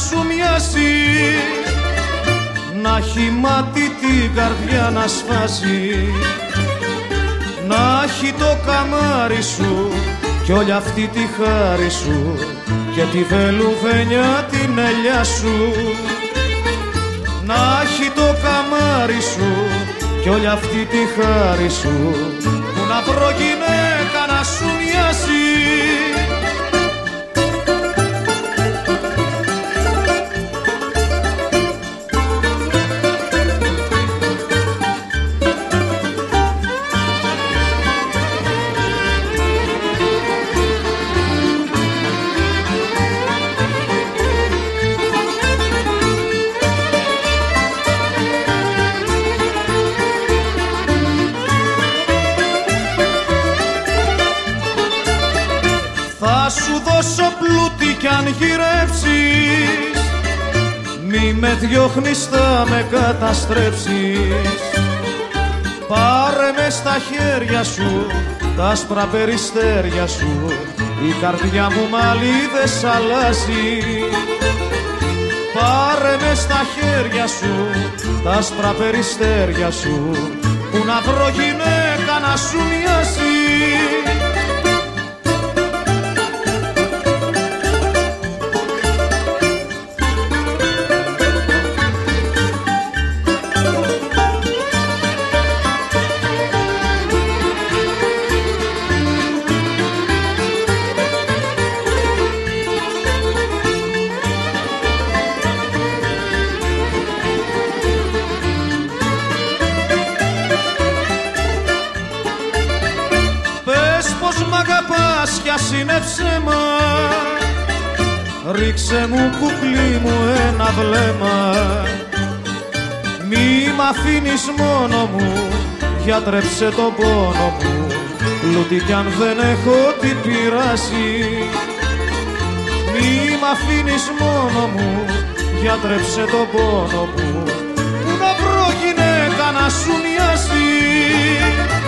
σου μοιάζει, να έχει μάτι την καρδιά να σφάζει, να έχει το καμάρι σου κι όλη αυτή τη χάρη σου και τη βελουδένια την ελιά σου, να έχει το καμάρι σου κι όλη αυτή τη χάρη σου, που να βρω γυναίκα να σου μοιάζει. Θα σου δώσω πλούτη κι αν γυρεύσεις, μη με διώχνεις θα με καταστρέψεις. Πάρε με στα χέρια σου τα άσπρα περιστέρια σου, η καρδιά μου μαλλίδες αλλάζει. Πάρε με στα χέρια σου τα άσπρα περιστέρια σου, που να βρω γυναίκα να σου μοιάζει. Πως μ' αγαπάς κι ας είναι ψέμα, ρίξε μου κουκλί μου ένα βλέμμα. Μη μ' αφήνεις μόνο μου, γιατρέψε το πόνο μου, πλούτη κι αν δεν έχω τι πειράσει. Μη μ' αφήνεις μόνο μου, γιατρέψε το πόνο μου, που να βρω γυναίκα να σου μοιάζει.